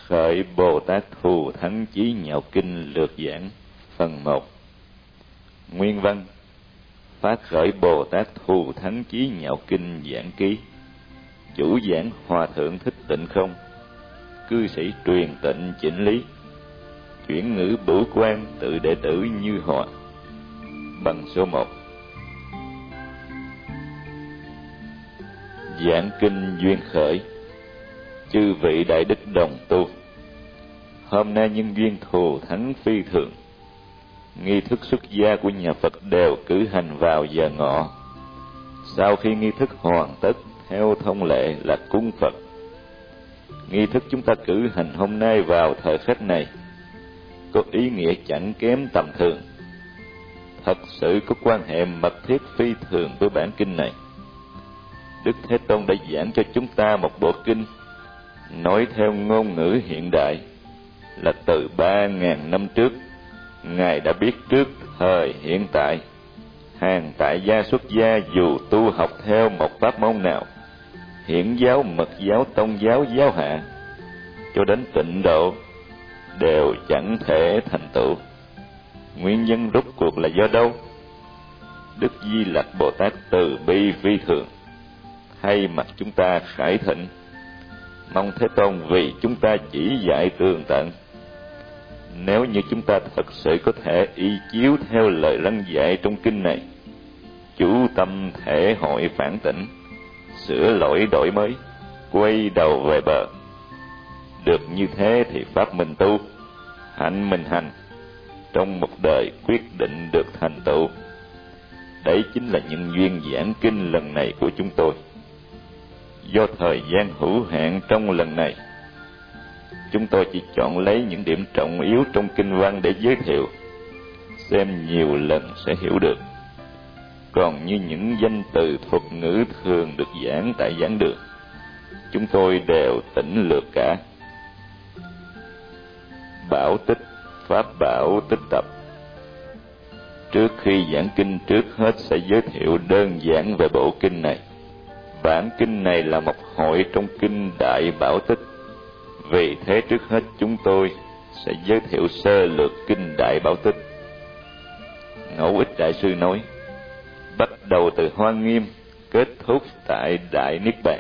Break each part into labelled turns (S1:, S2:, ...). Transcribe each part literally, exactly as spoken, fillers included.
S1: Khởi Bồ Tát Thù Thắng Chí Nhạo Kinh lược giảng phần một. Nguyên văn: Phát khởi Bồ Tát Thù Thắng Chí Nhạo Kinh giảng ký. Chủ giảng Hòa Thượng Thích Tịnh Không. Cư sĩ truyền tịnh chỉnh lý. Chuyển ngữ Bửu Quan tự đệ tử Như Hòa. Bằng số một. Giảng kinh duyên khởi. Chư vị đại đức đồng tu, hôm nay nhân duyên thù thắng phi thường. Nghi thức xuất gia của nhà Phật đều cử hành vào giờ ngọ. Sau khi nghi thức hoàn tất, theo thông lệ là cúng Phật. Nghi thức chúng ta cử hành hôm nay vào thời khắc này có ý nghĩa chẳng kém tầm thường, thật sự có quan hệ mật thiết phi thường với bản kinh này. Đức Thế Tôn đã giảng cho chúng ta một bộ kinh, nói theo ngôn ngữ hiện đại, là từ ba ngàn năm trước, Ngài đã biết trước thời hiện tại, hàng tại gia xuất gia dù tu học theo một pháp môn nào, hiển giáo, mật giáo, tông giáo, giáo hạ, cho đến tịnh độ, đều chẳng thể thành tựu. Nguyên nhân rốt cuộc là do đâu? Đức Di Lặc Bồ Tát từ bi phi thường, thay mặt chúng ta khải thịnh, mong Thế Tôn vì chúng ta chỉ dạy tường tận. Nếu như chúng ta thật sự có thể y chiếu theo lời răn dạy trong kinh này, chú tâm thể hội phản tỉnh, sửa lỗi đổi mới, quay đầu về bờ, được như thế thì pháp mình tu, hạnh mình hành, trong một đời quyết định được thành tựu. Đấy chính là nhân duyên giảng kinh lần này của chúng tôi. Do thời gian hữu hạn trong lần này, chúng tôi chỉ chọn lấy những điểm trọng yếu trong kinh văn để giới thiệu, xem nhiều lần sẽ hiểu được. Còn như những danh từ thuật ngữ thường được giảng tại giảng đường, chúng tôi đều tỉnh lược cả. Bảo tích, pháp bảo tích tập. Trước khi giảng kinh, trước hết sẽ giới thiệu đơn giản về bộ kinh này. Bản kinh này là một hội trong kinh Đại Bảo Tích. Vì thế trước hết chúng tôi sẽ giới thiệu sơ lược kinh Đại Bảo Tích. Ngẫu Ích Đại Sư nói, bắt đầu từ Hoa Nghiêm, kết thúc tại Đại Niết Bàn.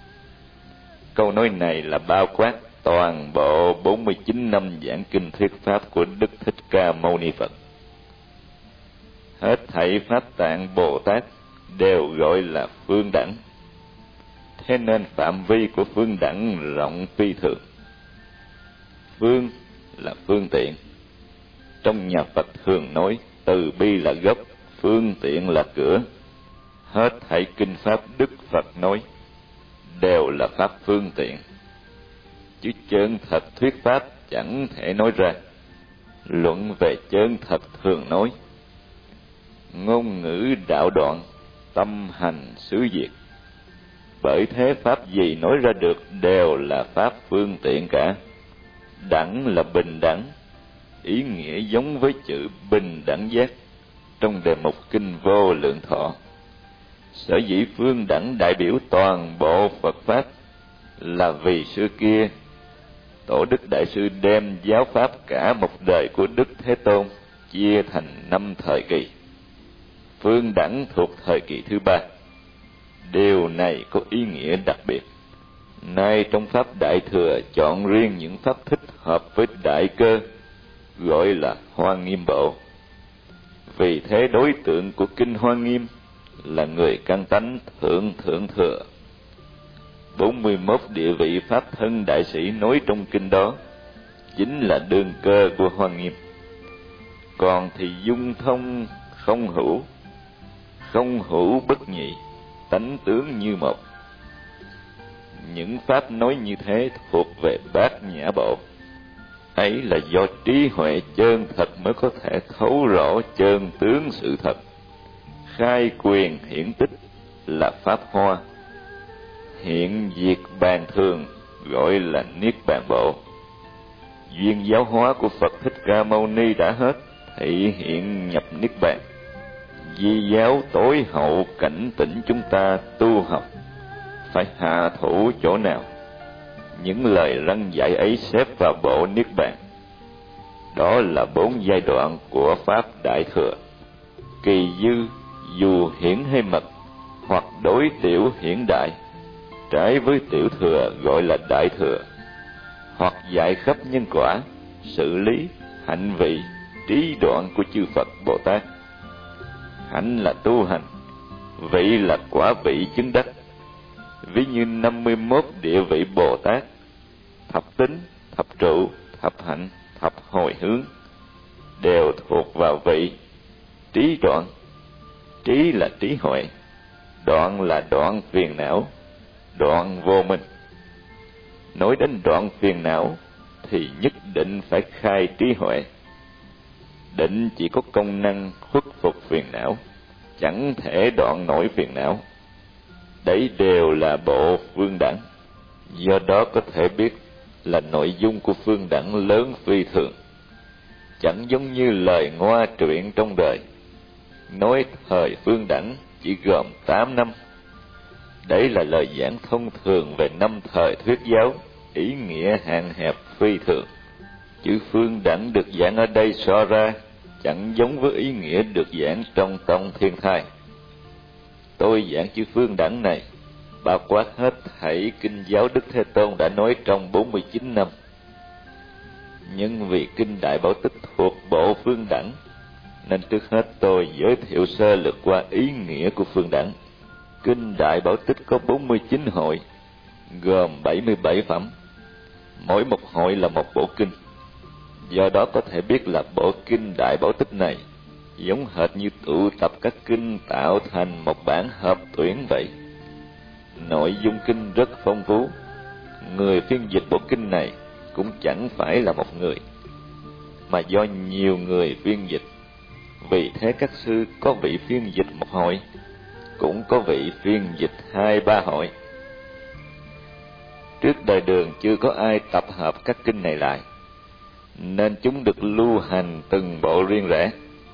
S1: Câu nói này là bao quát toàn bộ bốn mươi chín năm giảng kinh thuyết pháp của Đức Thích Ca Mâu Ni Phật. Hết thảy Pháp Tạng Bồ Tát đều gọi là phương đẳng. Thế nên phạm vi của phương đẳng rộng phi thường. Phương là phương tiện. Trong nhà Phật thường nói từ bi là gốc, phương tiện là cửa. Hết thảy kinh pháp Đức Phật nói đều là pháp phương tiện, chứ chân thật thuyết pháp chẳng thể nói ra. Luận về chân thật thường nói, ngôn ngữ đạo đoạn, tâm hành xứ diệt. Bởi thế pháp gì nói ra được đều là pháp phương tiện cả. Đẳng là bình đẳng, ý nghĩa giống với chữ bình đẳng giác trong đề mục kinh Vô Lượng Thọ. Sở dĩ phương đẳng đại biểu toàn bộ Phật pháp là vì xưa kia Tổ Đức Đại Sư đem giáo pháp cả một đời của Đức Thế Tôn chia thành năm thời kỳ. Phương đẳng thuộc thời kỳ thứ ba. Điều này có ý nghĩa đặc biệt. Nay trong Pháp Đại Thừa chọn riêng những pháp thích hợp với đại cơ, gọi là Hoa Nghiêm Bộ. Vì thế đối tượng của kinh Hoa Nghiêm là người căn tánh thượng thượng thừa. bốn mươi mốt địa vị Pháp thân đại sĩ nói trong kinh đó chính là đương cơ của Hoa Nghiêm. Còn thì dung thông không hữu, không hữu bất nhị, tánh tướng như một. Những pháp nói như thế thuộc về Bát Nhã Bộ. Ấy là do trí huệ chân thật mới có thể thấu rõ chân tướng sự thật. Khai quyền hiển tích là pháp hoa, hiện diệt bàn thường gọi là Niết Bàn Bộ. Duyên giáo hóa của Phật Thích Ca Mâu Ni đã hết, thị hiện nhập Niết Bàn. Di giáo tối hậu cảnh tỉnh chúng ta tu học phải hạ thủ chỗ nào? những lời răn dạy ấy xếp vào bộ Niết Bàn. Đó là bốn giai đoạn của Pháp Đại Thừa. Kỳ dư, dù hiển hay mật, hoặc đối tiểu hiển đại, trái với tiểu thừa gọi là đại thừa, hoặc dạy khắp nhân quả, sự lý, hạnh vị, trí đoạn của chư Phật Bồ Tát. Hạnh là tu hành, vị là quả vị chứng đắc. Ví như năm mươi mốt địa vị Bồ Tát, thập tính, thập trụ, thập hạnh, thập hồi hướng, đều thuộc vào vị. Trí đoạn, trí là trí huệ, đoạn là đoạn phiền não, đoạn vô minh. Nói đến đoạn phiền não thì nhất định phải khai trí huệ. Định chỉ có công năng khuất phục phiền não, chẳng thể đoạn nổi phiền não. Đấy đều là bộ phương đẳng. Do đó có thể biết là nội dung của phương đẳng lớn phi thường, chẳng giống như lời ngoa truyện trong đời. Nói thời phương đẳng chỉ gồm tám năm. Đấy là lời giảng thông thường về năm thời thuyết giáo, ý nghĩa hạn hẹp phi thường. Chữ phương đẳng được giảng ở đây so ra chẳng giống với ý nghĩa được giảng trong Tông Thiên Thai. Tôi giảng chữ phương đẳng này bao quát hết thảy kinh giáo Đức Thế Tôn đã nói trong bốn mươi chín năm. Nhưng vì kinh Đại Bảo Tích thuộc bộ phương đẳng, nên trước hết tôi giới thiệu sơ lược qua ý nghĩa của phương đẳng. Kinh Đại Bảo Tích có bốn mươi chín hội, gồm bảy mươi bảy phẩm. Mỗi một hội là một bộ kinh. Do đó có thể biết là bộ kinh Đại Bảo Tích này giống hệt như tụ tập các kinh tạo thành một bản hợp tuyển vậy. Nội dung kinh rất phong phú. Người phiên dịch bộ kinh này cũng chẳng phải là một người, mà do nhiều người phiên dịch. Vì thế các sư có vị phiên dịch một hội, cũng có vị phiên dịch hai ba hội. Trước đời Đường chưa có ai tập hợp các kinh này lại, nên chúng được lưu hành từng bộ riêng rẽ.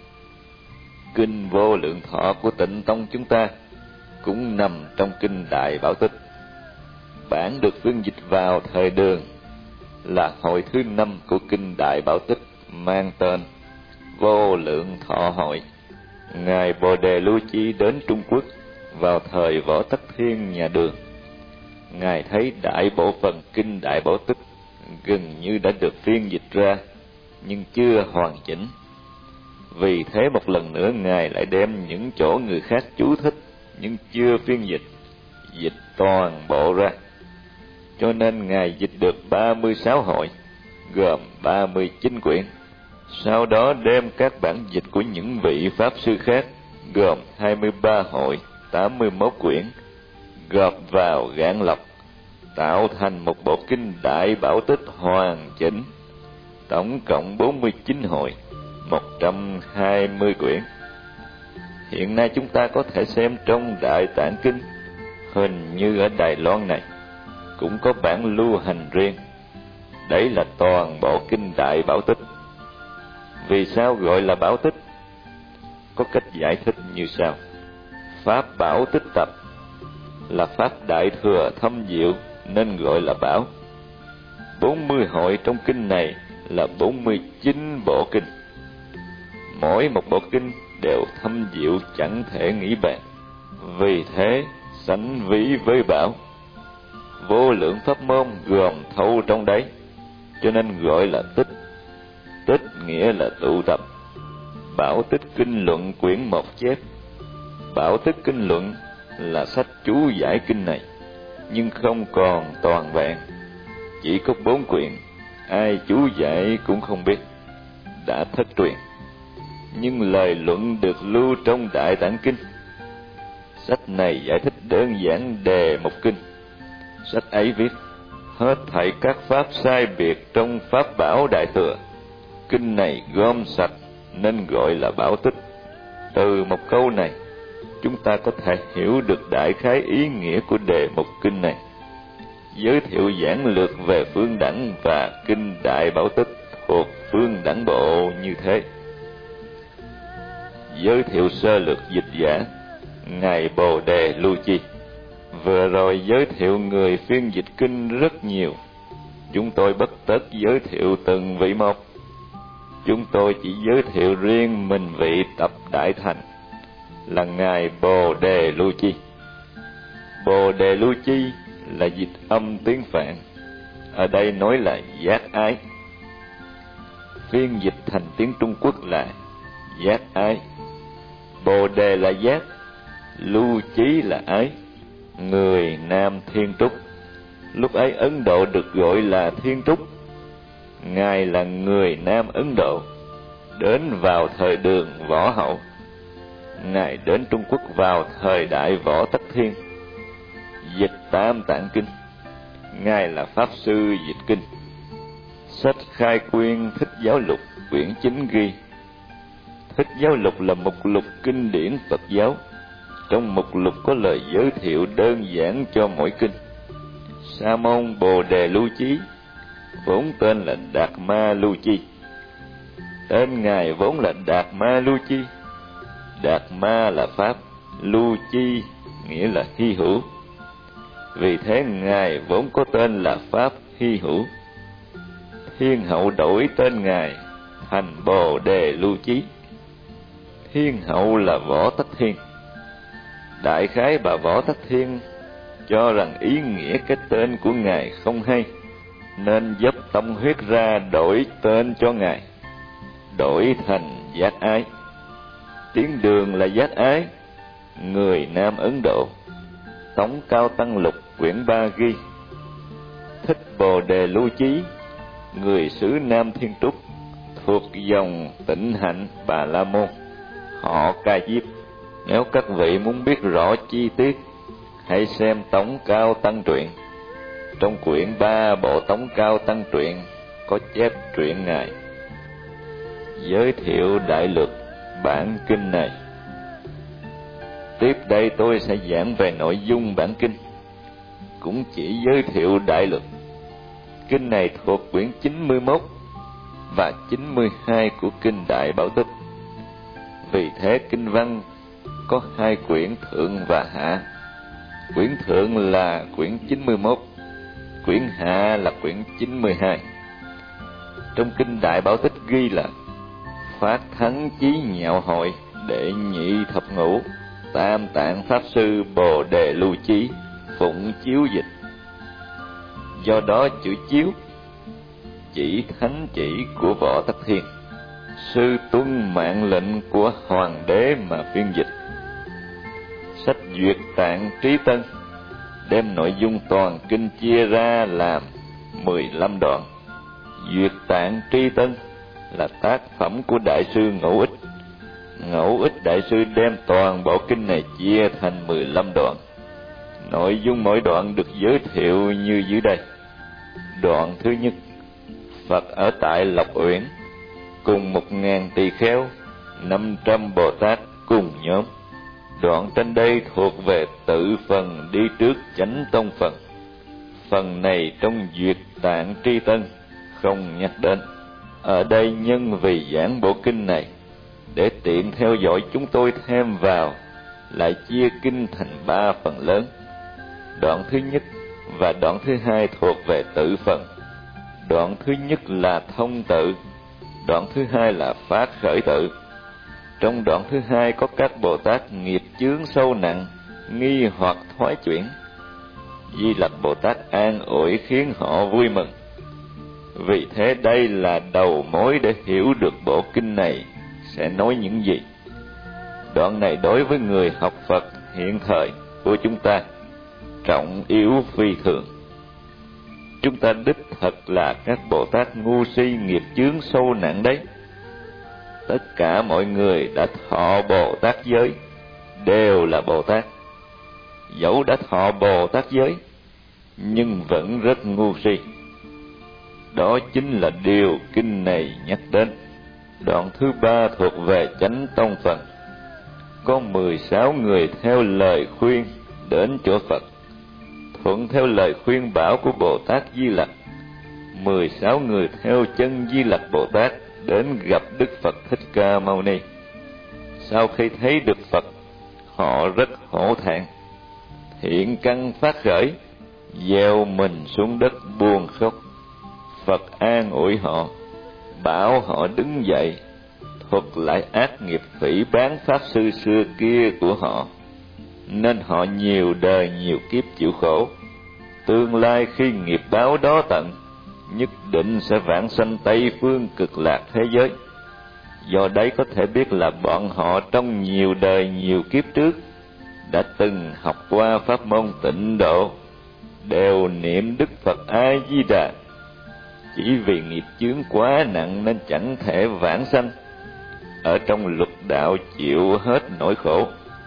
S1: Kinh Vô Lượng Thọ của Tịnh Tông chúng ta cũng nằm trong kinh Đại Bảo Tích. Bản được phiên dịch vào thời Đường là hội thứ năm của kinh Đại Bảo Tích, mang tên Vô Lượng Thọ Hội. Ngài Bồ Đề Lưu Chi đến Trung Quốc vào thời Võ Tắc Thiên nhà Đường. Ngài thấy đại bộ phận kinh Đại Bảo Tích gần như đã được phiên dịch ra, nhưng chưa hoàn chỉnh. Vì thế một lần nữa Ngài lại đem những chỗ người khác chú thích nhưng chưa phiên dịch, dịch toàn bộ ra. Cho nên Ngài dịch được ba mươi sáu hội, gồm ba mươi chín quyển. Sau đó đem các bản dịch của những vị Pháp sư khác, gồm hai mươi ba hội, tám mươi mốt quyển, gộp vào gạn lọc, tạo thành một bộ kinh Đại Bảo Tích hoàn chỉnh. Tổng cộng bốn mươi chín hội, một trăm hai mươi quyển. Hiện nay chúng ta có thể xem trong Đại Tạng Kinh, hình như ở Đài Loan này cũng có bản lưu hành riêng. Đấy là toàn bộ kinh Đại Bảo Tích. Vì sao gọi là Bảo Tích? Có cách giải thích như sau. Pháp Bảo Tích Tập là Pháp Đại Thừa thâm diệu nên gọi là Bảo. bốn mươi hội trong kinh này là bốn mươi chín bộ kinh. Mỗi một bộ kinh đều thâm diệu chẳng thể nghĩ bàn. Vì thế sánh ví với Bảo. Vô lượng pháp môn gồm thâu trong đấy, cho nên gọi là Tích. Tích nghĩa là tụ tập. Bảo Tích Kinh Luận quyển một chép. Bảo Tích Kinh Luận là sách chú giải kinh này, nhưng không còn toàn vẹn, chỉ có bốn quyển, ai chú giải cũng không biết, đã thất truyền. Nhưng lời luận được lưu trong Đại Tạng Kinh. Sách này giải thích đơn giản đề một kinh. Sách ấy viết hết thảy các pháp sai biệt trong Pháp Bảo Đại Thừa. Kinh này gom sạch nên gọi là Bảo Tích. Từ một câu này, chúng ta có thể hiểu được đại khái ý nghĩa của đề mục kinh này. Giới thiệu giản lược về phương đẳng và kinh Đại Bảo Tích thuộc phương đẳng bộ như thế. Giới thiệu sơ lược dịch giả Ngài Bồ Đề Lưu Chi. Vừa rồi giới thiệu người phiên dịch kinh rất nhiều, chúng tôi bất tất giới thiệu từng vị một. Chúng tôi chỉ giới thiệu riêng mình vị Tập Đại Thành là Ngài Bồ Đề Lưu Chi. Bồ Đề Lưu Chi là dịch âm tiếng Phạn, ở đây nói là giác ái. Phiên dịch thành tiếng Trung Quốc là giác ái. Bồ Đề là giác, Lưu Chí là ái, người Nam Thiên Trúc. Lúc ấy Ấn Độ được gọi là Thiên Trúc. Ngài là người Nam Ấn Độ, đến vào thời Đường Võ Hậu. Ngài đến Trung Quốc vào thời đại Võ Tắc Thiên, dịch Tam Tạng Kinh. Ngài là Pháp Sư dịch kinh. Sách Khai Quyên Thích Giáo Lục quyển chín ghi: Thích Giáo Lục là mục lục kinh điển Phật giáo. Trong mục lục có lời giới thiệu đơn giản cho mỗi kinh. Sa môn Bồ Đề Lưu Chí vốn tên là Đạt Ma Lưu Chi. Tên Ngài vốn là Đạt Ma Lưu Chi. Đạt Ma là Pháp, Lưu Chi nghĩa là hy hữu. Vì thế Ngài vốn có tên là Pháp hy hữu. Thiên hậu đổi tên Ngài thành Bồ Đề Lưu Chí. Thiên hậu là Võ Tắc Thiên. Đại khái bà Võ Tắc Thiên cho rằng ý nghĩa cái tên của Ngài không hay, nên dốc tâm huyết ra đổi tên cho Ngài, đổi thành giác ái. Tiếng Đường là giác ái, người Nam Ấn Độ. Tống Cao Tăng Lục quyển ba ghi: Thích Bồ Đề Lưu Chí, người xứ Nam Thiên Trúc, thuộc dòng Tịnh Hạnh Bà La Môn, họ Ca Diếp. Nếu các vị muốn biết rõ chi tiết, hãy xem Tống Cao Tăng Truyện. Trong quyển ba bộ Tống Cao Tăng Truyện có chép truyện Ngài. Giới thiệu đại lược bản kinh này. Tiếp đây tôi sẽ giảng về nội dung bản kinh, cũng chỉ giới thiệu đại lược. Kinh này thuộc quyển chín mươi mốt và chín mươi hai của kinh Đại Bảo Tích. Vì thế kinh văn có hai quyển thượng và hạ. Quyển thượng là quyển chín mươi mốt, quyển hạ là quyển chín mươi hai. Trong kinh Đại Bảo Tích ghi là: Phát thắng chí nhạo hội đệ nhị thập ngũ, Tam Tạng Pháp Sư Bồ Đề Lưu Chí phụng chiếu dịch. Do đó chữ chiếu chỉ thánh chỉ của Võ Tắc Thiên. Sư tuân mạng lệnh của Hoàng đế mà phiên dịch. Sách Duyệt Tạng Trí Tân đem nội dung toàn kinh chia ra làm mười lăm đoạn. Duyệt Tạng Trí Tân là tác phẩm của Đại sư Ngẫu Ích. Ngẫu Ích Đại sư đem toàn bộ kinh này chia thành mười lăm đoạn. Nội dung mỗi đoạn được giới thiệu như dưới đây. Đoạn thứ nhất: Phật ở tại Lộc Uyển cùng một ngàn tỳ kheo, năm trăm Bồ Tát cùng nhóm. Đoạn trên đây thuộc về tự phần đi trước chánh tông phần. Phần này trong Duyệt Tạng Tri Tân không nhắc đến. Ở đây nhân vì giảng bộ kinh này, để tiện theo dõi, chúng tôi thêm vào lại chia kinh thành ba phần lớn. Đoạn thứ nhất và đoạn thứ hai thuộc về tự phần. Đoạn thứ nhất là thông tự, đoạn thứ hai là phát khởi tự. Trong đoạn thứ hai có các Bồ Tát nghiệp chướng sâu nặng, nghi hoặc thoái chuyển. Di Lặc Bồ Tát an ủi khiến họ vui mừng. Vì thế đây là đầu mối để hiểu được bộ kinh này sẽ nói những gì. Đoạn này đối với người học Phật hiện thời của chúng ta trọng yếu phi thường. Chúng ta đích thật là các Bồ Tát ngu si nghiệp chướng sâu nặng đấy. Tất cả mọi người đã thọ Bồ Tát giới đều là Bồ Tát. Dẫu đã thọ Bồ Tát giới nhưng vẫn rất ngu si. Đó chính là điều kinh này nhắc đến. Đoạn thứ ba thuộc về chánh tông phần. Có mười sáu người theo lời khuyên đến chỗ Phật, thuận theo lời khuyên bảo của Bồ Tát Di Lặc. Mười sáu người theo chân Di Lặc Bồ Tát đến gặp Đức Phật Thích Ca Mâu Ni. Sau khi thấy được Phật, họ rất hổ thẹn, thiện căn phát khởi, gieo mình xuống đất buồn khóc. Phật an ủi họ, bảo họ đứng dậy, thuật lại ác nghiệp phỉ báng pháp sư xưa kia của họ, nên họ nhiều đời nhiều kiếp chịu khổ. Tương lai khi nghiệp báo đó tận, nhất định sẽ vãng sanh Tây phương cực lạc thế giới. Do đấy có thể biết là bọn họ trong nhiều đời nhiều kiếp trước đã từng học qua pháp môn tịnh độ, đều niệm Đức Phật A Di Đà. Chỉ vì nghiệp chướng quá nặng nên chẳng thể vãng sanh, ở trong lục đạo chịu hết nỗi khổ.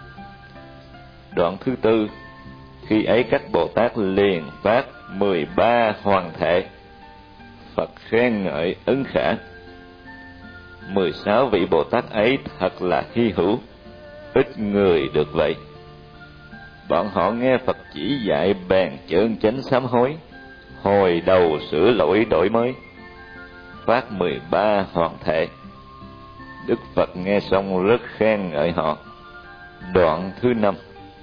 S1: Đoạn thứ tư, khi ấy các Bồ Tát liền phát mười ba hoàn thể. Phật khen ngợi Ấn Khả. Mười sáu vị Bồ Tát ấy thật là hy hữu, ít người được vậy. Bọn họ nghe Phật chỉ dạy bèn chơn chánh sám hối, hồi đầu sửa lỗi đổi mới, phát mười ba hoàn thể. Đức Phật nghe xong rất khen ngợi họ. Đoạn thứ năm,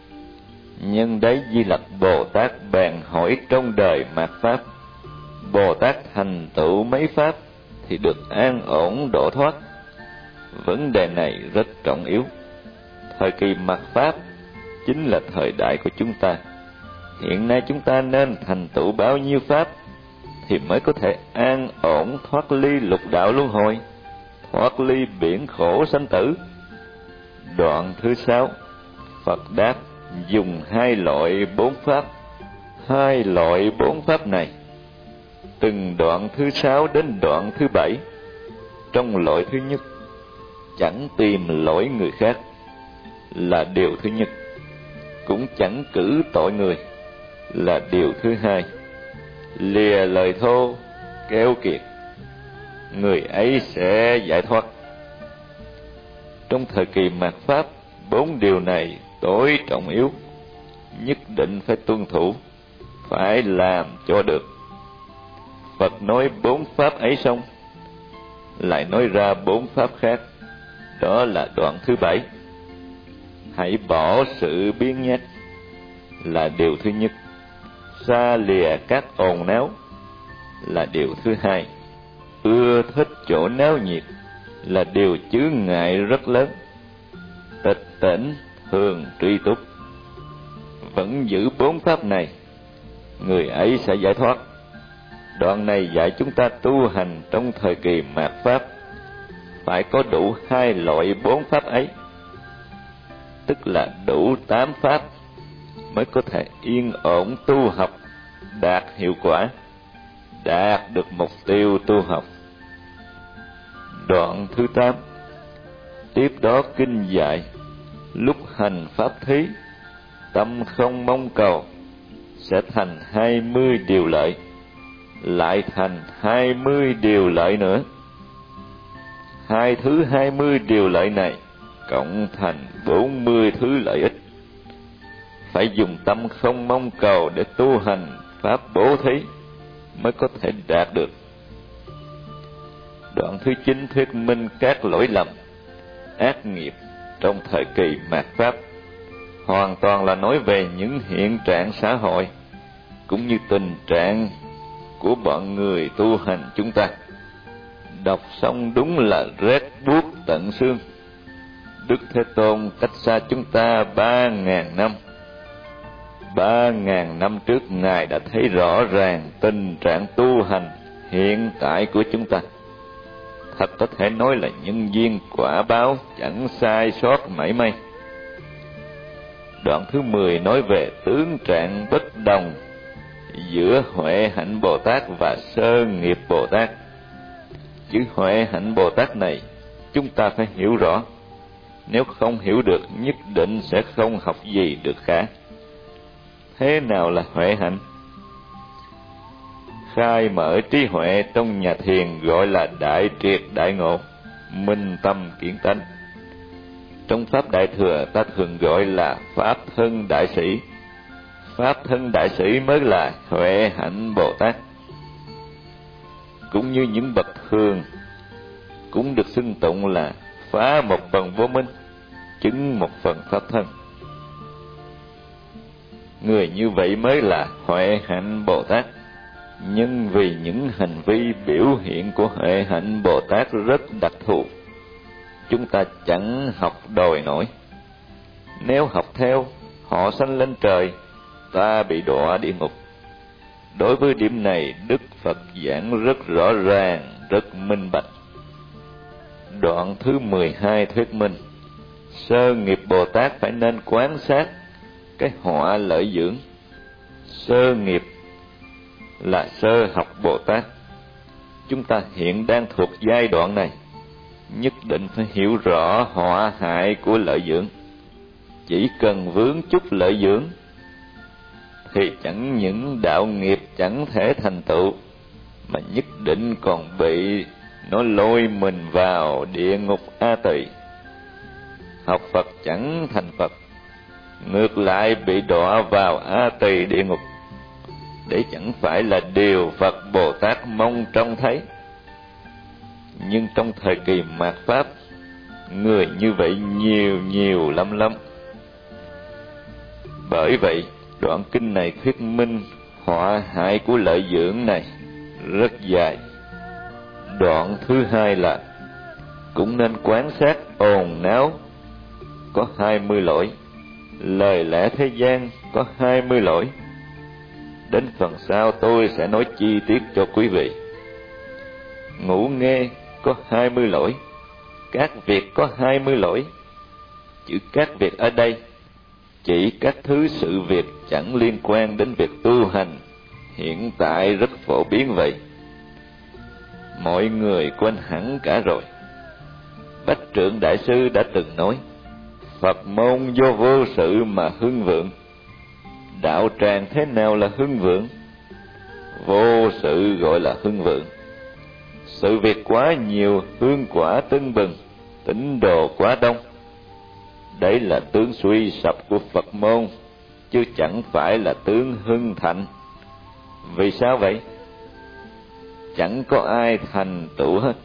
S1: nhân đấy Di Lặc Bồ Tát bèn hỏi trong đời mạt pháp, Bồ Tát thành tựu mấy pháp thì được an ổn độ thoát? Vấn đề này rất trọng yếu. Thời kỳ mạt pháp chính là thời đại của chúng ta. Hiện nay chúng ta nên thành tựu bao nhiêu pháp thì mới có thể an ổn thoát ly lục đạo luân hồi, thoát ly biển khổ sanh tử? Đoạn thứ sáu, Phật đáp, dùng hai loại bốn pháp. Hai loại bốn pháp này, từng đoạn thứ sáu đến đoạn thứ bảy, trong loại thứ nhất chẳng tìm lỗi người khác là điều thứ nhất, cũng chẳng cử tội người là điều thứ hai. Lìa lời thô keo kiệt, người ấy sẽ giải thoát. Trong thời kỳ mạt pháp, bốn điều này tối trọng yếu, nhất định phải tuân thủ, phải làm cho được. Phật nói bốn pháp ấy xong, lại nói ra bốn pháp khác, đó là đoạn thứ bảy. Hãy bỏ sự biếng nhác là điều thứ nhất, xa lìa các ồn náo là điều thứ hai, ưa thích chỗ náo nhiệt là điều chướng ngại rất lớn, tịch tỉnh thường truy túc. Vẫn giữ bốn pháp này, người ấy sẽ giải thoát. Đoạn này dạy chúng ta tu hành trong thời kỳ mạt pháp phải có đủ hai loại bốn pháp ấy, tức là đủ tám pháp mới có thể yên ổn tu học, đạt hiệu quả, đạt được mục tiêu tu học. Đoạn thứ tám, tiếp đó kinh dạy, lúc hành pháp thí, tâm không mong cầu, sẽ thành hai mươi điều lợi, lại thành hai mươi điều lợi nữa. Hai thứ hai mươi điều lợi này cộng thành bốn mươi thứ lợi ích. Phải dùng tâm không mong cầu để tu hành pháp bố thí mới có thể đạt được. Đoạn thứ chín thuyết minh các lỗi lầm, ác nghiệp trong thời kỳ mạt pháp, hoàn toàn là nói về những hiện trạng xã hội cũng như tình trạng của bọn người tu hành chúng ta. Đọc xong đúng là rét buốt tận xương. Đức Thế Tôn cách xa chúng ta ba ngàn năm. Ba ngàn năm trước Ngài đã thấy rõ ràng tình trạng tu hành hiện tại của chúng ta. Thật có thể nói là nhân duyên quả báo chẳng sai sót mảy may. Đoạn thứ mười nói về tướng trạng bất đồng giữa Huệ Hạnh Bồ Tát và Sơ Nghiệp Bồ Tát. Chữ Huệ Hạnh Bồ Tát này chúng ta phải hiểu rõ, nếu không hiểu được nhất định sẽ không học gì được cả. Thế nào là huệ hạnh? Khai mở trí huệ trong nhà thiền gọi là đại triệt đại ngộ, minh tâm kiến tánh. Trong Pháp Đại Thừa ta thường gọi là Pháp thân đại sĩ. Pháp thân đại sĩ mới là Huệ Hạnh Bồ Tát. Cũng như những bậc thường cũng được xưng tụng là phá một phần vô minh, chứng một phần Pháp thân. Người như vậy mới là Huệ Hạnh Bồ Tát. nhưng vì những hành vi biểu hiện của Huệ Hạnh Bồ Tát rất đặc thù, chúng ta chẳng học đòi nổi. Nếu học theo, họ sanh lên trời, ta bị đọa địa ngục. Đối với điểm này, Đức Phật giảng rất rõ ràng, rất minh bạch. Đoạn thứ mười hai thuyết minh, sơ nghiệp Bồ Tát phải nên quán sát cái họa lợi dưỡng. Sơ nghiệp là sơ học Bồ Tát. Chúng ta hiện đang thuộc giai đoạn này, nhất định phải hiểu rõ họa hại của lợi dưỡng. Chỉ cần vướng chút lợi dưỡng thì chẳng những đạo nghiệp chẳng thể thành tựu, mà nhất định còn bị nó lôi mình vào địa ngục A Tỳ. Học Phật chẳng thành Phật, ngược lại bị đọa vào A Tỳ địa ngục. Đấy chẳng phải là điều Phật Bồ Tát mong trông thấy. Nhưng trong thời kỳ mạt Pháp, người như vậy nhiều nhiều lắm lắm. Bởi vậy, đoạn kinh này thuyết minh họa hại của lợi dưỡng này rất dài. Đoạn thứ hai là cũng nên quán sát ồn náo có hai mươi lỗi, lời lẽ thế gian có hai mươi lỗi. Đến phần sau tôi sẽ nói chi tiết cho quý vị. Ngủ nghe có hai mươi lỗi, các việc có hai mươi lỗi. Chữ các việc ở đây chỉ các thứ sự việc chẳng liên quan đến việc tu hành, hiện tại rất phổ biến vậy. Mọi người quên hẳn cả rồi. Bách Trượng Đại Sư đã từng nói, Phật môn do vô sự mà hưng vượng. Đạo tràng thế nào là hưng vượng? Vô sự gọi là hưng vượng. Sự việc quá nhiều, hương quả tưng bừng, tín đồ quá đông. Đấy là tướng suy sụp của Phật môn, chứ chẳng phải là tướng hưng thịnh. Vì sao vậy? Chẳng có ai thành tựu hết.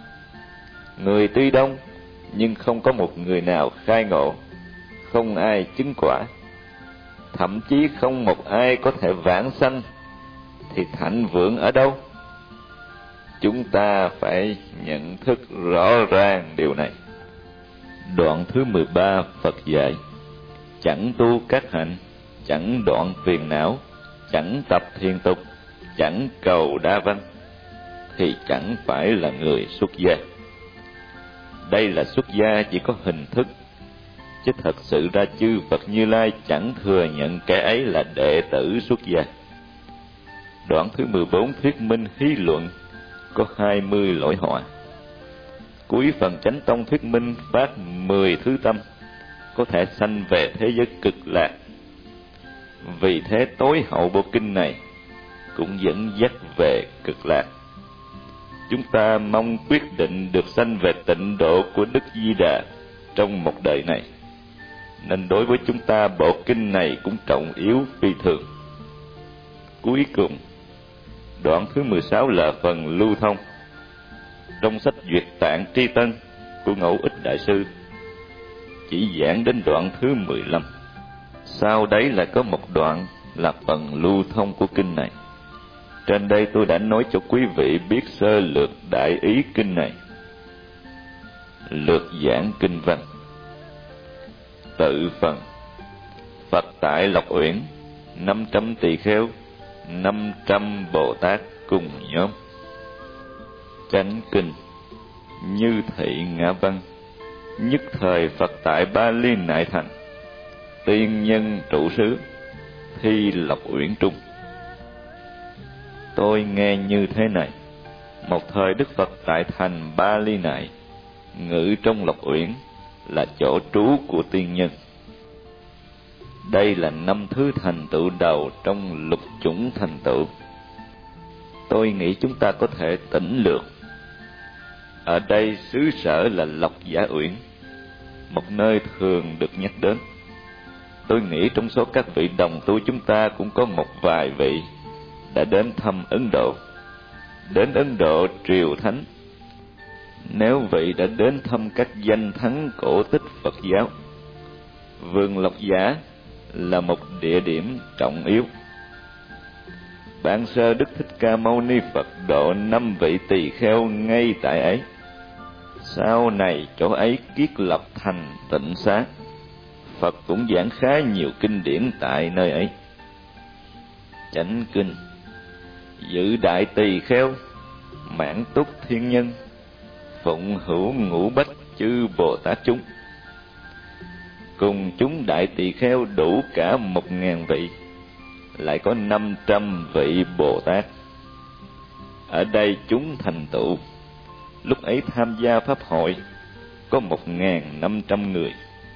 S1: Người tuy đông, nhưng không có một người nào khai ngộ, không ai chứng quả, thậm chí không một ai có thể vãng sanh, thì thạnh vượng ở đâu? Chúng ta phải nhận thức rõ ràng điều này. Đoạn thứ mười ba Phật dạy, chẳng tu các hạnh, chẳng đoạn phiền não, chẳng tập thiền tục, chẳng cầu đa văn, thì chẳng phải là người xuất gia. Đây là xuất gia chỉ có hình thức, chứ thật sự ra chư Phật Như Lai chẳng thừa nhận kẻ ấy là đệ tử xuất gia. Đoạn thứ mười bốn thuyết minh hí luận có hai mươi lỗi họa. Cuối phần Chánh Tông thuyết minh phát mười thứ tâm, có thể sanh về thế giới cực lạc. Vì thế tối hậu bộ kinh này cũng dẫn dắt về cực lạc. Chúng ta mong quyết định được sanh về tịnh độ của Đức Di Đà trong một đời này, nên đối với chúng ta bộ kinh này cũng trọng yếu phi thường. Cuối cùng, đoạn thứ mười sáu là phần lưu thông. Trong sách Duyệt Tạng Tri Tân của Ngẫu Ích Đại Sư chỉ giảng đến đoạn thứ mười lăm. Sau đấy lại có một đoạn là phần lưu thông của kinh này. Trên đây tôi đã nói cho quý vị biết sơ lược đại ý kinh này. Lược giảng kinh văn. Tự phần. Phật tại Lộc Uyển, năm trăm tỳ kheo, năm trăm Bồ Tát cùng nhóm. Chánh kinh. Như thị ngã văn. Nhất thời Phật tại Ba Ly Nại Thành, tiên nhân trụ xứ, thi Lộc Uyển trung. Tôi nghe như thế này: một thời Đức Phật tại thành Ba Ly Nại, ngự trong Lộc Uyển, là chỗ trú của tiên nhân. Đây là năm thứ thành tựu đầu trong lục chủng thành tựu. Tôi nghĩ chúng ta có thể tỉnh lược. Ở đây xứ sở là Lộc Giả Uyển, một nơi thường được nhắc đến. Tôi nghĩ trong số các vị đồng tu chúng ta cũng có một vài vị đã đến thăm Ấn Độ, đến Ấn Độ triều thánh. Nếu vị đã đến thăm các danh thắng cổ tích Phật giáo, vườn Lộc Giả là một địa điểm trọng yếu. Bản Sơ Đức Thích Ca Mâu Ni Phật độ năm vị tỳ kheo ngay tại ấy. Sau này chỗ ấy kiết lập thành Tịnh Xá. Phật cũng giảng khá nhiều kinh điển tại nơi ấy. Chánh kinh: Dự đại tỳ kheo, mãn túc thiên nhân, phụng hữu ngũ bách chư Bồ Tát chúng. Cùng chúng đại tỳ kheo đủ cả một ngàn vị, lại có năm trăm vị Bồ Tát. Ở đây chúng thành tựu, lúc ấy tham gia pháp hội có một ngàn năm trăm người.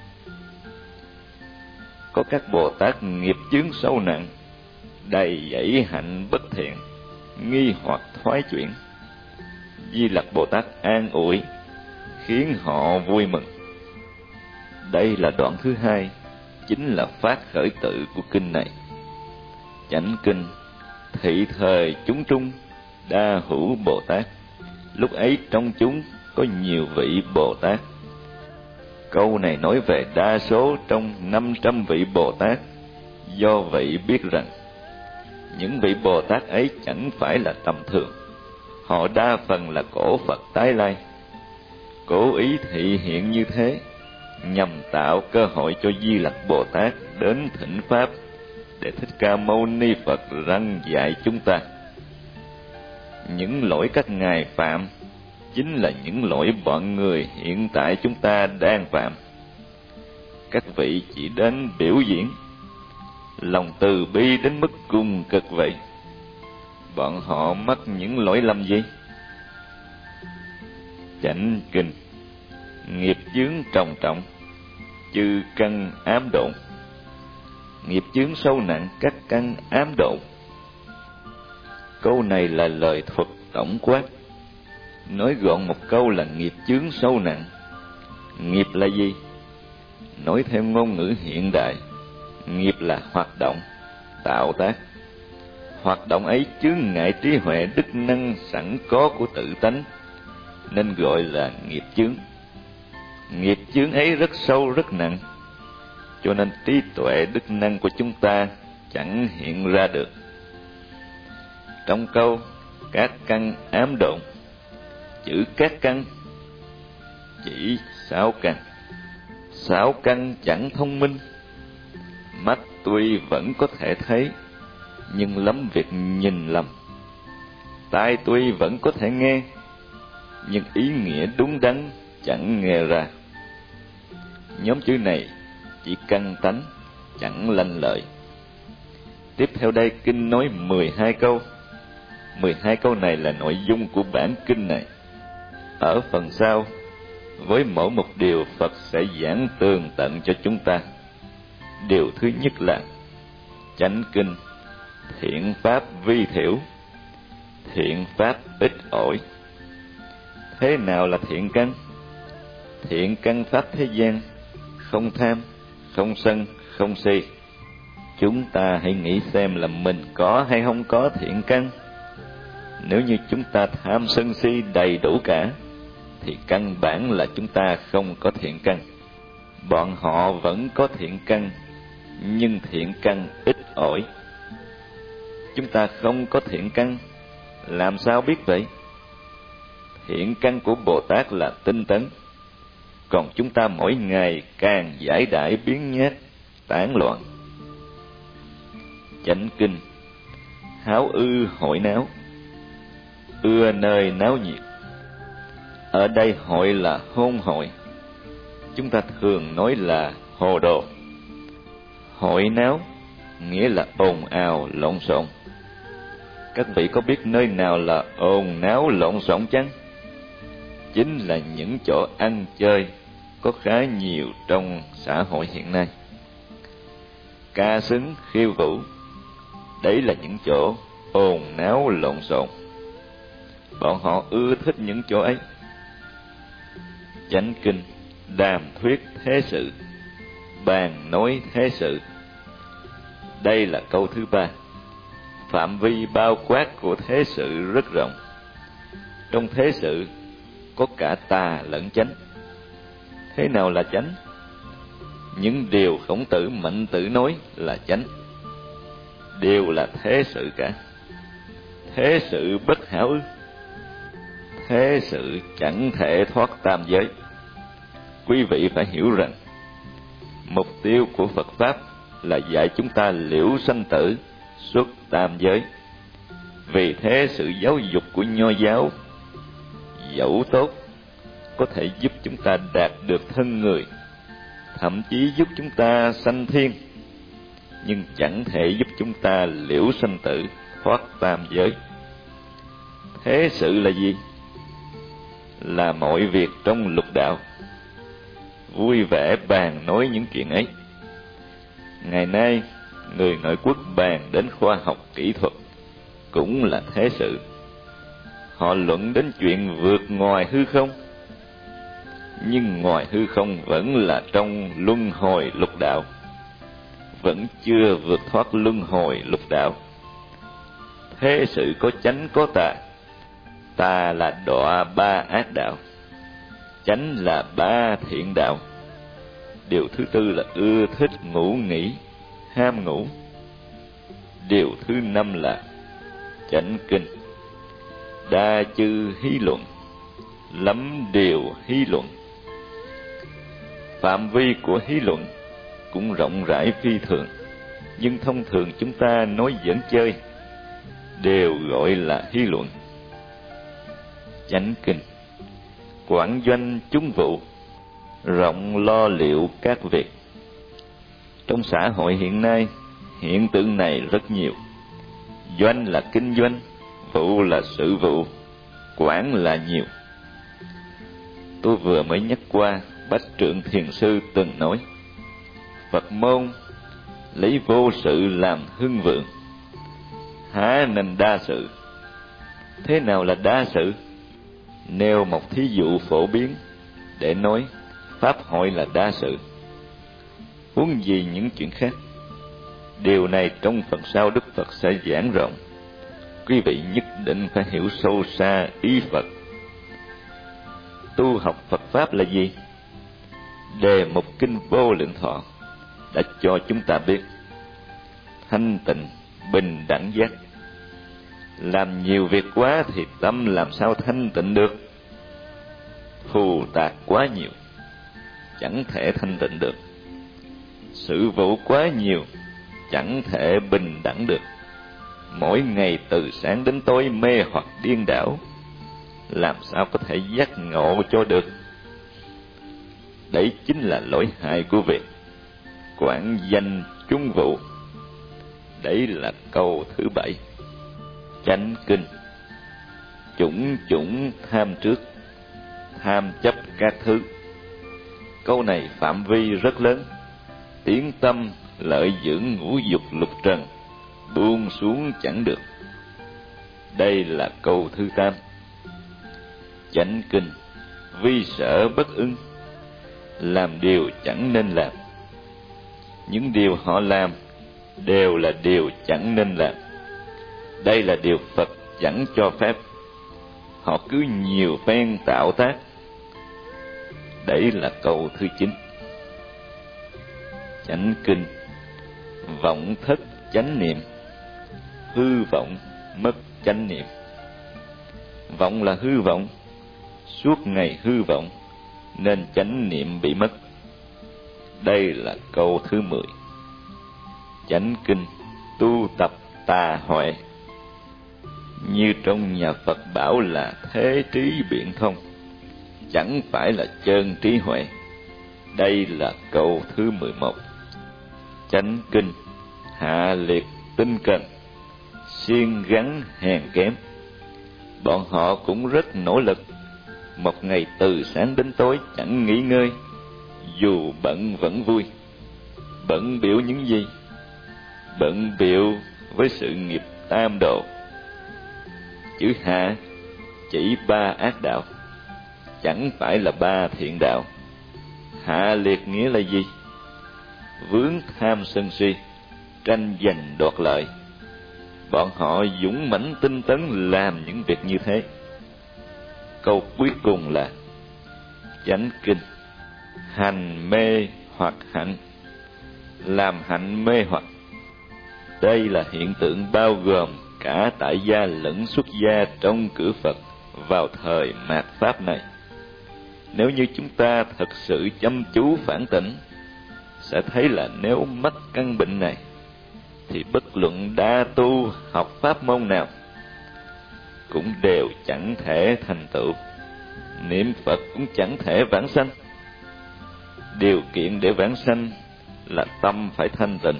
S1: Có các Bồ Tát nghiệp chướng sâu nặng, đầy dẫy hạnh bất thiện, nghi hoặc thoái chuyển. Di Lặc Bồ Tát an ủi, khiến họ vui mừng. Đây là đoạn thứ hai, chính là phát khởi tự của kinh này. Chánh kinh: Thị thời chúng trung, đa hữu Bồ Tát. Lúc ấy trong chúng có nhiều vị Bồ Tát. Câu này nói về đa số trong năm trăm vị Bồ Tát. Do vậy biết rằng, những vị Bồ Tát ấy chẳng phải là tầm thường. Họ đa phần là cổ Phật tái lai. Cố ý thị hiện như thế, nhằm tạo cơ hội cho Di Lặc Bồ Tát đến thỉnh Pháp, để Thích Ca Mâu Ni Phật răn dạy chúng ta. Những lỗi các ngài phạm chính là những lỗi bọn người hiện tại chúng ta đang phạm. Các vị chỉ đến biểu diễn, lòng từ bi đến mức cùng cực vậy. Bọn họ mắc những lỗi lầm gì? Chánh kinh: Nghiệp chướng trồng trọng, chư căn ám độn. Nghiệp chướng sâu nặng, các căn ám độn. Câu này là lời thuật tổng quát. Nói gọn một câu là nghiệp chướng sâu nặng. Nghiệp là gì? Nói theo ngôn ngữ hiện đại, nghiệp là hoạt động, tạo tác. Hoạt động ấy chướng ngại trí huệ đức năng sẵn có của tự tánh, nên gọi là nghiệp chướng. Nghiệp chướng ấy rất sâu rất nặng, cho nên trí tuệ đức năng của chúng ta chẳng hiện ra được. Trong câu các căn ám độn, chữ các căn chỉ sáu căn. Sáu căn chẳng thông minh. Mắt tuy vẫn có thể thấy, nhưng lắm việc nhìn lầm. Tai tuy vẫn có thể nghe, nhưng ý nghĩa đúng đắn chẳng nghe ra. Nhóm chữ này chỉ căn tánh, chẳng lanh lợi. Tiếp theo đây kinh nói mười hai câu. Mười hai câu này là nội dung của bản kinh này. Ở phần sau, với mỗi một điều Phật sẽ giảng tường tận cho chúng ta. Điều thứ nhất là chánh kinh: Thiện pháp vi thiểu, thiện pháp ít ỏi. Thế nào là thiện căn? Thiện căn pháp thế gian: không tham, không sân, không si. Chúng ta hãy nghĩ xem là mình có hay không có thiện căn. Nếu như chúng ta tham sân si đầy đủ cả, thì căn bản là chúng ta không có thiện căn. Bọn họ vẫn có thiện căn, nhưng thiện căn ít ỏi. Chúng ta không có thiện căn, làm sao biết vậy? Thiện căn của Bồ Tát là tinh tấn, còn chúng ta mỗi ngày càng giải đãi biến nhát, tán loạn. Chánh kinh: Háo ư hội náo, ưa nơi náo nhiệt. Ở đây hội là hôn hội, chúng ta thường nói là hồ đồ. Hội náo nghĩa là ồn ào lộn xộn. Các vị có biết nơi nào là ồn náo lộn xộn chăng? Chính là những chỗ ăn chơi có khá nhiều trong xã hội hiện nay. Ca xứng khiêu vũ, đấy là những chỗ ồn náo lộn xộn. Bọn họ ưa thích những chỗ ấy. Chánh kinh: Đàm thuyết thế sự, bàn nói thế sự. Đây là câu thứ ba. Phạm vi bao quát của thế sự rất rộng. Trong thế sự có cả tà lẫn chánh. Thế nào là chánh? Những điều Khổng Tử, Mạnh Tử nói là chánh, đều là thế sự cả. thế sự bất hảo ư? Thế sự chẳng thể thoát tam giới. Quý vị phải hiểu rằng mục tiêu của Phật Pháp là dạy chúng ta liễu sanh tử, xuất tam giới. Vì thế sự giáo dục của Nho giáo dẫu tốt, có thể giúp chúng ta đạt được thân người, thậm chí giúp chúng ta sanh thiên, nhưng chẳng thể giúp chúng ta liễu sanh tử, thoát tam giới. Thế sự là gì? Là mọi việc trong lục đạo. Vui vẻ bàn nói những chuyện ấy. Ngày nay, người ngoại quốc bàn đến khoa học kỹ thuật cũng là thế sự. Họ luận đến chuyện vượt ngoài hư không, nhưng ngoài hư không vẫn là trong luân hồi lục đạo, vẫn chưa vượt thoát luân hồi lục đạo. Thế sự có chánh có tà. Tà là đọa ba ác đạo, chánh là ba thiện đạo. Điều thứ tư là ưa thích ngủ nghỉ, ham ngủ. Điều thứ năm là chánh kinh. Đa chư hí luận, lắm điều hí luận. Phạm vi của hí luận cũng rộng rãi phi thường, nhưng thông thường chúng ta nói giỡn chơi đều gọi là hí luận. Chánh kinh. Quản doanh chúng vụ, rộng lo liệu các việc. Trong xã hội hiện nay, hiện tượng này rất nhiều. Doanh là kinh doanh, vụ là sự vụ, quản là nhiều. Tôi vừa mới nhắc qua, Bách Trượng Thiền Sư từng nói, Phật môn lấy vô sự làm hưng vượng, há nên đa sự. Thế nào là đa sự? Nêu một thí dụ phổ biến để nói pháp hội là đa sự, huống gì những chuyện khác. Điều này trong phần sau Đức Phật sẽ giảng rộng. Quý vị nhất định phải hiểu sâu xa ý Phật. Tu học Phật Pháp là gì? Đề mục kinh Vô Lượng Thọ đã cho chúng ta biết thanh tịnh, bình đẳng giác. Làm nhiều việc quá thì tâm làm sao thanh tịnh được? Thù tạc quá nhiều, chẳng thể thanh tịnh được. Sự vụ quá nhiều, chẳng thể bình đẳng được. Mỗi ngày từ sáng đến tối mê hoặc điên đảo, làm sao có thể giác ngộ cho được? Đấy chính là lỗi hại của việc quản danh chung vụ. Đấy là câu thứ bảy. Chánh kinh. Chủng chủng tham trước, tham chấp các thứ. Câu này phạm vi rất lớn. Tiếng tâm lợi dưỡng ngũ dục lục trần, buông xuống chẳng được. Đây là câu thứ tám. Chánh kinh. Vi sở bất ưng, làm điều chẳng nên làm. Những điều họ làm đều là điều chẳng nên làm. Đây là điều Phật chẳng cho phép. Họ cứ nhiều phen tạo tác. Đấy là câu thứ chín. Chánh kinh. Vọng thất chánh niệm, hư vọng mất chánh niệm. Vọng là hư vọng, suốt ngày hư vọng, nên chánh niệm bị mất. Đây là câu thứ mười. Chánh kinh. Tu tập tà huệ. Như trong nhà Phật bảo là thế trí biện thông, chẳng phải là chân trí huệ. Đây là câu thứ mười một. Chánh kinh. Hạ liệt tinh cần, siêng gắn hèn kém. Bọn họ cũng rất nỗ lực, một ngày từ sáng đến tối chẳng nghỉ ngơi, dù bận vẫn vui. Bận biểu những gì? Bận biểu với sự nghiệp tam độ. Chữ hạ chỉ ba ác đạo, chẳng phải là ba thiện đạo. Hạ liệt nghĩa là gì? Vướng tham sân si, tranh giành đoạt lợi. Bọn họ dũng mãnh tinh tấn làm những việc như thế. Câu cuối cùng là chánh kinh. Hành mê hoặc hạnh, làm hạnh mê hoặc. Đây là hiện tượng bao gồm cả tại gia lẫn xuất gia trong cử Phật vào thời mạt Pháp này. Nếu như chúng ta thật sự chăm chú phản tỉnh, sẽ thấy là nếu mắc căn bệnh này, thì bất luận đa tu học pháp môn nào cũng đều chẳng thể thành tựu, niệm Phật cũng chẳng thể vãng sanh. Điều kiện để vãng sanh là tâm phải thanh tịnh.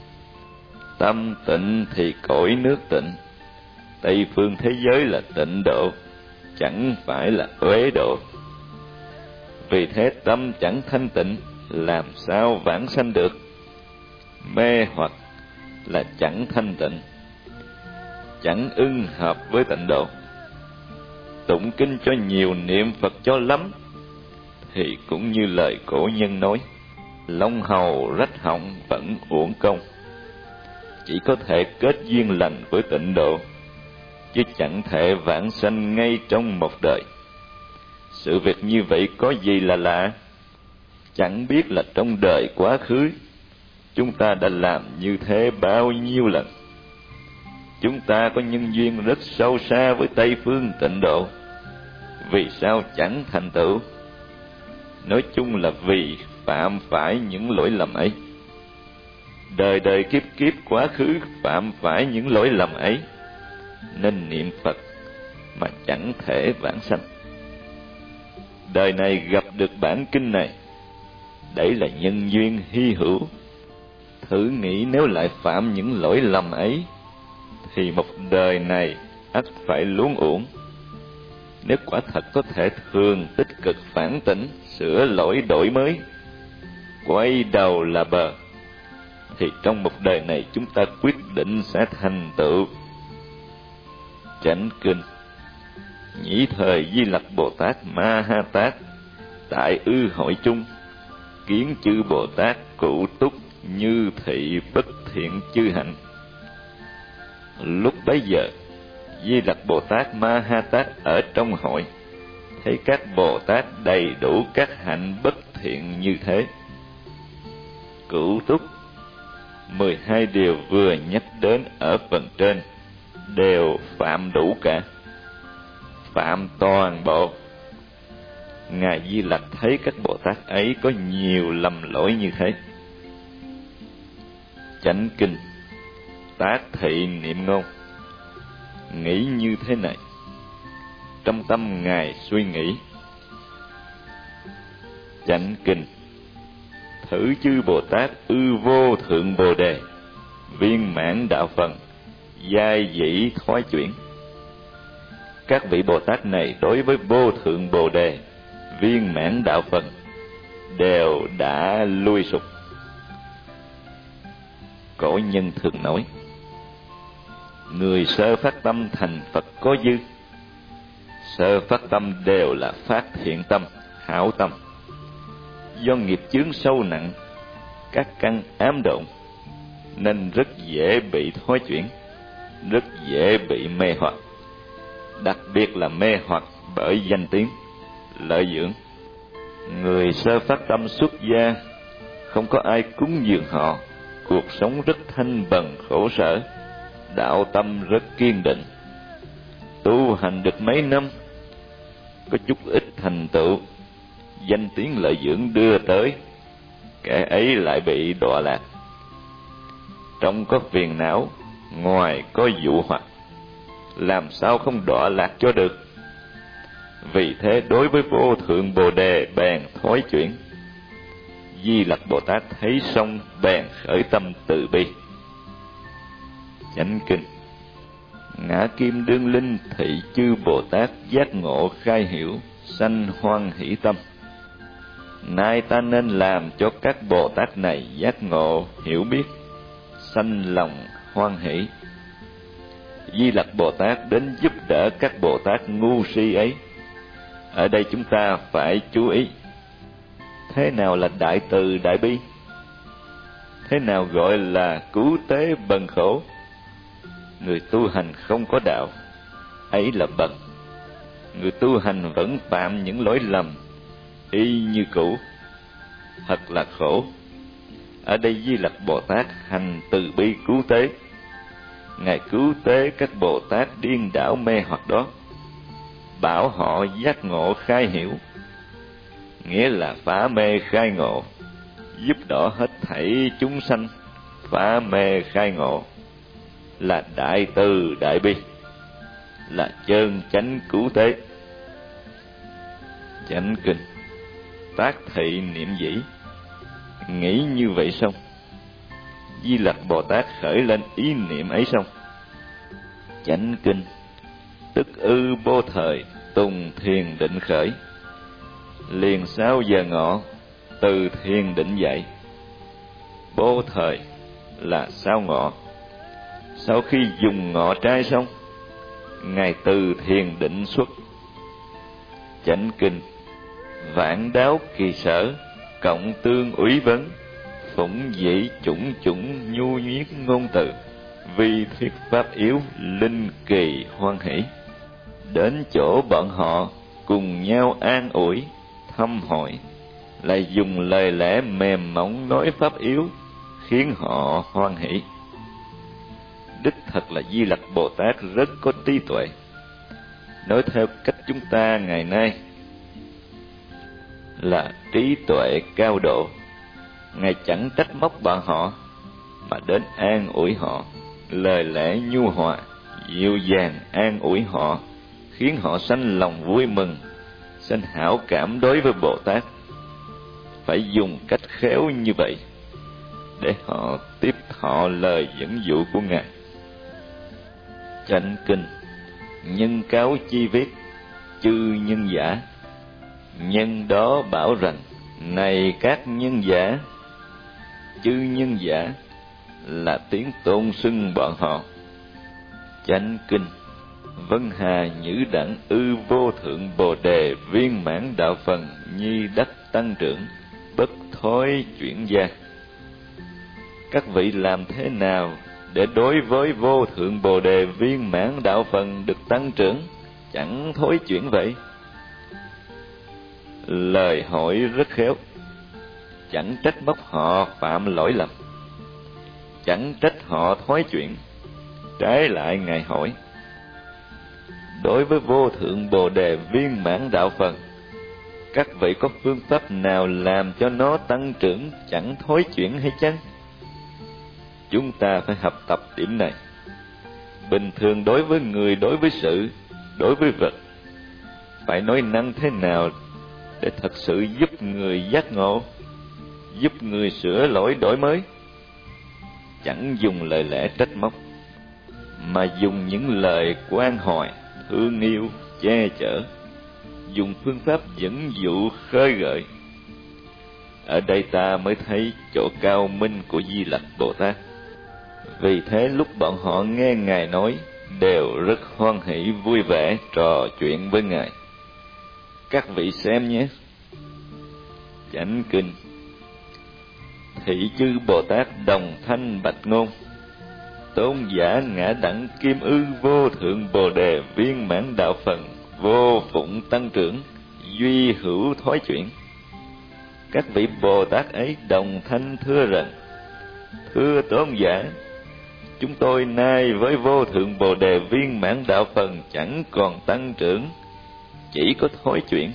S1: Tâm tịnh thì cõi nước tịnh. Tây phương thế giới là tịnh độ, chẳng phải là uế độ. Vì thế tâm chẳng thanh tịnh, làm sao vãng sanh được? Mê hoặc là chẳng thanh tịnh, chẳng ưng hợp với tịnh độ. Tụng kinh cho nhiều, niệm Phật cho lắm, thì cũng như lời cổ nhân nói, long hầu rách họng vẫn uổng công. Chỉ có thể kết duyên lành với tịnh độ, chứ chẳng thể vãng sanh ngay trong một đời. Sự việc như vậy có gì là lạ? Chẳng biết là trong đời quá khứ chúng ta đã làm như thế bao nhiêu lần. Chúng ta có nhân duyên rất sâu xa với Tây phương tịnh độ, vì sao chẳng thành tựu? Nói chung là vì phạm phải những lỗi lầm ấy. Đời đời kiếp kiếp quá khứ phạm phải những lỗi lầm ấy, nên niệm Phật mà chẳng thể vãng sanh. Đời này gặp được bản kinh này, đấy là nhân duyên hy hữu. Thử nghĩ nếu lại phạm những lỗi lầm ấy, thì một đời này ắt phải luống uổng. Nếu quả thật có thể thường tích cực phản tỉnh, sửa lỗi đổi mới, quay đầu là bờ, thì trong một đời này chúng ta quyết định sẽ thành tựu. Chánh kinh: nhĩ thời Di Lặc Bồ Tát Ma Ha Tát tại ư hội chung, kiến chư Bồ Tát cụ túc như thị bất thiện chư hạnh. Lúc bấy giờ Di Lặc Bồ Tát Ma Ha Tát ở trong hội, thấy các Bồ Tát đầy đủ các hạnh bất thiện như thế. Cửu túc, mười hai điều vừa nhắc đến ở phần trên đều phạm đủ cả, phạm toàn bộ. Ngài Di Lặc thấy các Bồ Tát ấy có nhiều lầm lỗi như thế. Chánh kinh: tác thị niệm ngôn. Nghĩ như thế này, trong tâm Ngài suy nghĩ. Chánh kinh: thử chư Bồ Tát ư vô thượng Bồ Đề, viên mãn đạo phần, giai dĩ thoái chuyển. Các vị Bồ Tát này đối với vô thượng Bồ Đề, viên mãn đạo phần đều đã lui sụp. Cổ nhân thường nói, người sơ phát tâm thành Phật có dư. Sơ phát tâm đều là phát thiện tâm, hảo tâm. Do nghiệp chướng sâu nặng, các căn ám độn, nên rất dễ bị thoái chuyển, rất dễ bị mê hoặc. Đặc biệt là mê hoặc bởi danh tiếng, lợi dưỡng. Người sơ phát tâm xuất gia, không có ai cúng dường họ, cuộc sống rất thanh bần khổ sở, đạo tâm rất kiên định. Tu hành được mấy năm, có chút ít thành tựu, danh tiếng lợi dưỡng đưa tới, kẻ ấy lại bị đọa lạc. Trong có phiền não, ngoài có dụ hoặc, làm sao không đọa lạc cho được? Vì thế đối với vô thượng Bồ Đề bèn thoái chuyển. Di Lặc Bồ Tát thấy xong bèn khởi tâm từ bi. Chánh kinh: ngã kim đương linh thị chư Bồ Tát giác ngộ khai hiểu, sanh hoan hỷ tâm. Nay ta nên làm cho các Bồ Tát này giác ngộ hiểu biết, sanh lòng hoan hỷ. Di Lặc Bồ Tát đến giúp đỡ các Bồ Tát ngu si ấy. Ở đây chúng ta phải chú ý, thế nào là đại từ đại bi? Thế nào gọi là cứu tế bần khổ? Người tu hành không có đạo, ấy là bần. Người tu hành vẫn phạm những lỗi lầm, y như cũ, thật là khổ. Ở đây Di Lặc Bồ Tát hành từ bi cứu tế. Ngài cứu tế các Bồ Tát điên đảo mê hoặc đó, bảo họ giác ngộ khai hiểu, nghĩa là phá mê khai ngộ, giúp đỡ hết thảy chúng sanh phá mê khai ngộ, là đại từ đại bi, là chân chánh cứu tế. Chánh kinh tác thị niệm dĩ. Nghĩ như vậy xong, Di Lặc Bồ Tát khởi lên ý niệm ấy xong, chánh kinh tức ư vô thời tùng thiền định khởi. Liền sau giờ ngọ từ thiền định dậy. Vô thời là sau ngọ. Sau khi dùng ngọ trai xong, Ngài từ thiền định xuất. Chánh kinh vãng đáo kỳ sở, cộng tương úy vấn, phụng dĩ chủng chủng nhu nhuyết ngôn từ, vi thuyết pháp yếu linh kỳ hoan hỷ. Đến chỗ bọn họ cùng nhau an ủi thăm hỏi, lại dùng lời lẽ mềm mỏng nói pháp yếu, khiến họ hoan hỷ. Đích thật là Di Lặc Bồ Tát rất có trí tuệ. Nói theo cách chúng ta ngày nay là trí tuệ cao độ. Ngài chẳng trách móc bọn họ, mà đến an ủi họ, lời lẽ nhu hòa, dịu dàng an ủi họ, khiến họ sanh lòng vui mừng, sanh hảo cảm đối với Bồ Tát. Phải dùng cách khéo như vậy để họ tiếp thọ lời dẫn dụ của Ngài. Chánh kinh nhân cáo chi viết, chư nhân giả. Nhân đó bảo rằng, này các nhân giả. Chư nhân giả là tiếng tôn xưng bọn họ. Chánh kinh vân hà nhữ đẳng ư vô thượng bồ đề viên mãn đạo phần nhi đắc tăng trưởng, bất thối chuyển gia. Các vị làm thế nào để đối với vô thượng bồ đề viên mãn đạo phần được tăng trưởng, chẳng thối chuyển vậy? Lời hỏi rất khéo, chẳng trách móc họ phạm lỗi lầm, chẳng trách họ thói chuyển. Trái lại Ngài hỏi, đối với vô thượng bồ đề viên mãn đạo phần, các vị có phương pháp nào làm cho nó tăng trưởng chẳng thối chuyển hay chăng? Chúng ta phải học tập điểm này. Bình thường đối với người, đối với sự, đối với vật, phải nói năng thế nào để thật sự giúp người giác ngộ, giúp người sửa lỗi đổi mới. Chẳng dùng lời lẽ trách móc, mà dùng những lời quan hoài, thương yêu, che chở, dùng phương pháp dẫn dụ khơi gợi. Ở đây ta mới thấy chỗ cao minh của Di Lặc Bồ Tát. Vì thế lúc bọn họ nghe Ngài nói, đều rất hoan hỷ vui vẻ trò chuyện với Ngài. Các vị xem nhé. Chánh kinh thị chư Bồ Tát đồng thanh bạch ngôn, tôn giả ngã đẳng kim ư vô thượng bồ đề viên mãn đạo phần, vô phụng tăng trưởng, duy hữu thói chuyển. Các vị Bồ Tát ấy đồng thanh thưa rằng, thưa tôn giả, chúng tôi nay với vô thượng bồ đề viên mãn đạo phần chẳng còn tăng trưởng, chỉ có thói chuyển.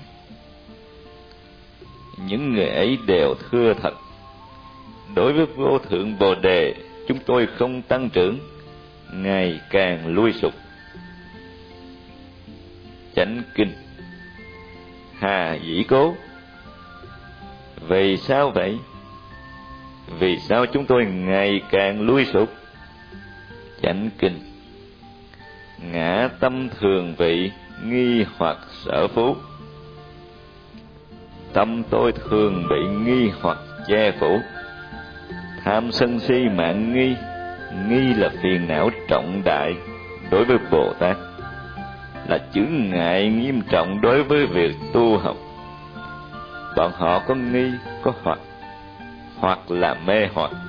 S1: Những người ấy đều thưa thật, đối với vô thượng bồ đề chúng tôi không tăng trưởng, ngày càng lui sụp. Chánh kinh hà dĩ cố. Vì sao vậy? Vì sao chúng tôi ngày càng lui sụp? Chánh kinh ngã tâm thường vị nghi hoặc sở phú. Tâm tôi thường bị nghi hoặc che phủ. Tham sân si mạng nghi, nghi là phiền não trọng đại đối với Bồ Tát, là chướng ngại nghiêm trọng đối với việc tu học. Bọn họ có nghi, có hoặc, hoặc là mê hoặc,